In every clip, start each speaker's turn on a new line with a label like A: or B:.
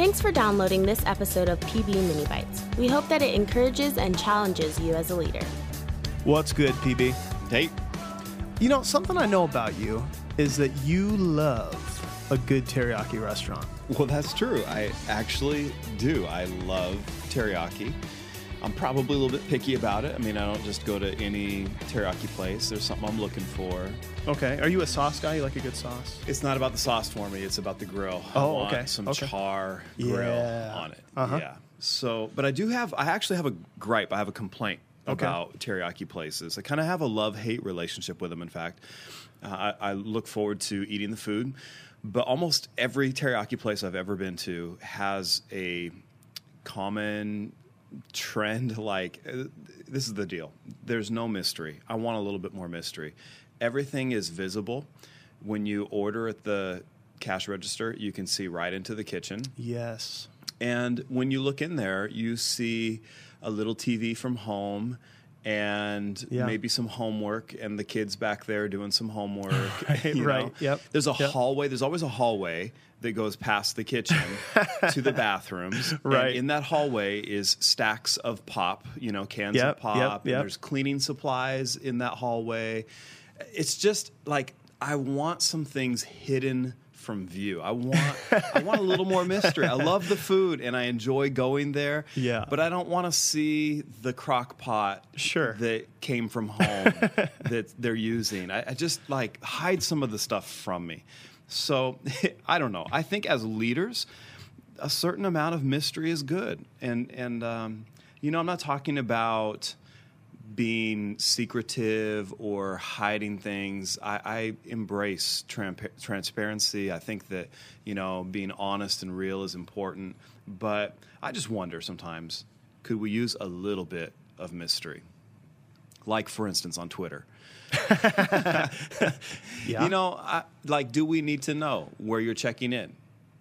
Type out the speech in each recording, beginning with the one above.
A: Thanks for downloading this episode of PB Mini Bites. We hope that it encourages and challenges you as a leader.
B: What's good, PB?
C: Hey.
B: You know, something I know about you is that you love a good teriyaki restaurant.
C: Well, that's true. I actually do. I love teriyaki. I'm probably a little bit picky about it. I mean, I don't just go to any teriyaki place. There's something I'm looking for.
B: Okay. Are you a sauce guy? You like a good sauce?
C: It's not about the sauce for me. It's about the grill. I
B: Oh,
C: want
B: okay.
C: some char grill on it.
B: Uh-huh.
C: Yeah. So, but I actually have a gripe. I have a complaint about teriyaki places. I kind of have a love-hate relationship with them, in fact. I look forward to eating the food, but almost every teriyaki place I've ever been to has a common trend. Like, this is the deal. There's no mystery. I want a little bit more mystery. Everything is visible. When you order at the cash register, you can see right into the kitchen.
B: Yes.
C: And when you look in there, you see a little TV from home and maybe some homework, and the kids back there doing some homework.
B: Right. Yep.
C: There's a hallway. There's always a hallway that goes past the kitchen to the bathrooms.
B: Right.
C: And in that hallway is stacks of pop, cans of pop. And there's cleaning supplies in that hallway. It's just like, I want some things hidden from view. I want a little more mystery. I love the food and I enjoy going there.
B: Yeah.
C: But I don't want to see the crock pot that came from home that they're using. I just hide some of the stuff from me. So I don't know. I think as leaders, a certain amount of mystery is good. And I'm not talking about being secretive or hiding things. I embrace transparency. I think that, being honest and real is important. But I just wonder sometimes, could we use a little bit of mystery? Like, for instance, on Twitter. Do we need to know where you're checking in?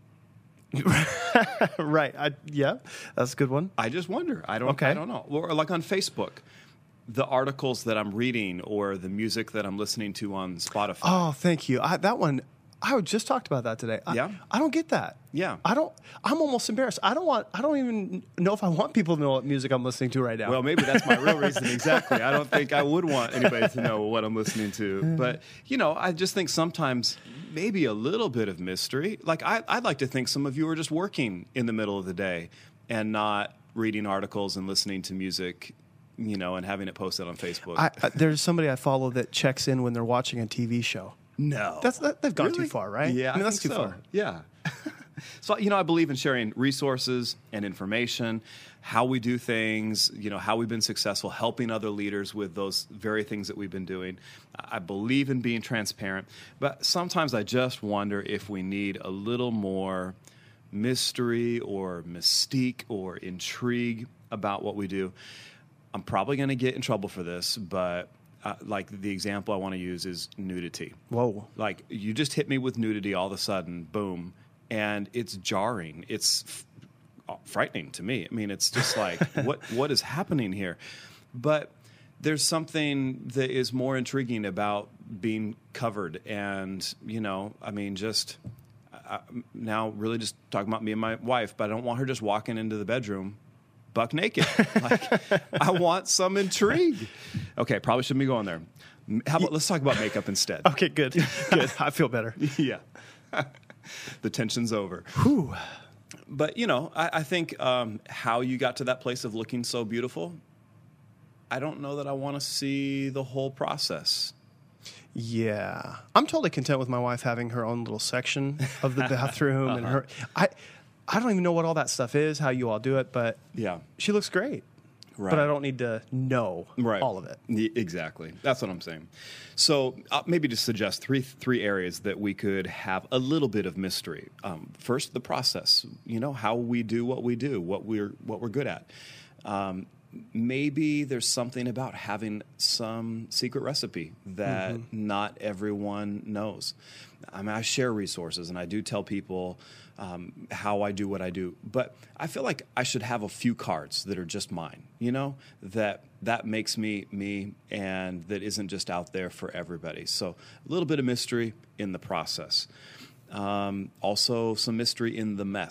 B: Right. That's a good one.
C: I just wonder. I don't know. Or like on Facebook, the articles that I'm reading or the music that I'm listening to on Spotify.
B: Oh, thank you. That one, I just talked about that today. I don't get that.
C: Yeah.
B: I'm almost embarrassed. I don't even know if I want people to know what music I'm listening to right now.
C: Well, maybe that's my real reason. Exactly. I don't think I would want anybody to know what I'm listening to. But, I just think sometimes maybe a little bit of mystery. Like, I'd like to think some of you are just working in the middle of the day and not reading articles and listening to music, and having it posted on Facebook.
B: There's somebody I follow that checks in when they're watching a TV show.
C: No.
B: They've gone
C: Really?
B: too far, right?
C: Yeah,
B: I mean, that's
C: think
B: too
C: so.
B: far.
C: Yeah. So, I believe in sharing resources and information, how we do things, how we've been successful, helping other leaders with those very things that we've been doing. I believe in being transparent, but sometimes I just wonder if we need a little more mystery or mystique or intrigue about what we do. I'm probably going to get in trouble for this, but the example I want to use is nudity.
B: Whoa.
C: Like, you just hit me with nudity all of a sudden, boom, and it's jarring. It's frightening to me. I mean, it's just like, what is happening here? But there's something that is more intriguing about being covered and, now really just talking about me and my wife, but I don't want her just walking into the bedroom buck naked. I want some intrigue. Okay, probably shouldn't be going there. How about let's talk about makeup instead?
B: Okay, good. Good. I feel better.
C: Yeah. The tension's over.
B: Whew.
C: But, I think how you got to that place of looking so beautiful, I don't know that I want to see the whole process.
B: Yeah. I'm totally content with my wife having her own little section of the bathroom and her... I don't even know what all that stuff is, how you all do it, but she looks great. Right. But I don't need to know all of it.
C: Exactly. That's what I'm saying. So maybe to suggest three areas that we could have a little bit of mystery. First, the process. How we do, what we're good at. Maybe there's something about having some secret recipe that not everyone knows. I share resources, and I do tell people how I do what I do. But I feel like I should have a few cards that are just mine, that makes me me, and that isn't just out there for everybody. So a little bit of mystery in the process. Also some mystery in the mess.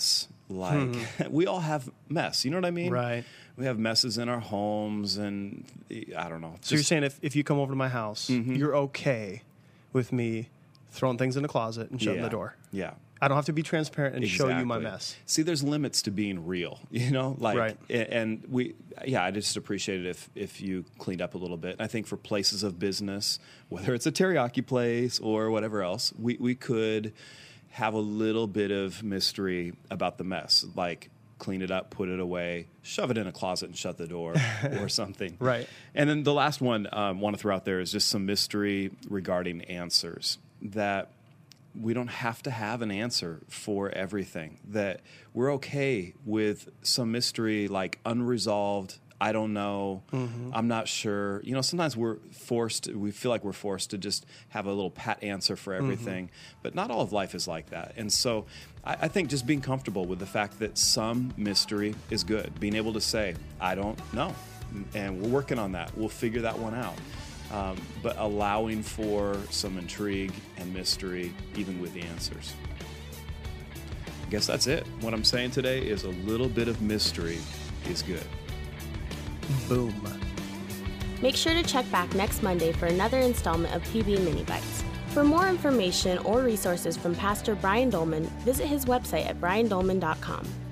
C: Like, we all have mess. You know what I mean?
B: Right.
C: We have messes in our homes, and I don't know.
B: So you're saying if you come over to my house, you're okay with me throwing things in the closet and shutting the door?
C: Yeah.
B: I don't have to be transparent and show you my mess.
C: See, there's limits to being real, you know? Like, and I just appreciate it if you cleaned up a little bit. And I think for places of business, whether it's a teriyaki place or whatever else, we could have a little bit of mystery about the mess, like clean it up, put it away, shove it in a closet and shut the door or something.
B: Right.
C: And then the last one I want to throw out there is just some mystery regarding answers, that we don't have to have an answer for everything, that we're okay with some mystery, like unresolved, I don't know, I'm not sure. You know, sometimes we feel like we're forced to just have a little pat answer for everything, but not all of life is like that. And so I think just being comfortable with the fact that some mystery is good, being able to say, I don't know, and we're working on that. We'll figure that one out. But allowing for some intrigue and mystery, even with the answers. I guess that's it. What I'm saying today is a little bit of mystery is good.
B: Boom.
A: Make sure to check back next Monday for another installment of PB Mini Bites. For more information or resources from Pastor Brian Dolman, visit his website at briandolman.com.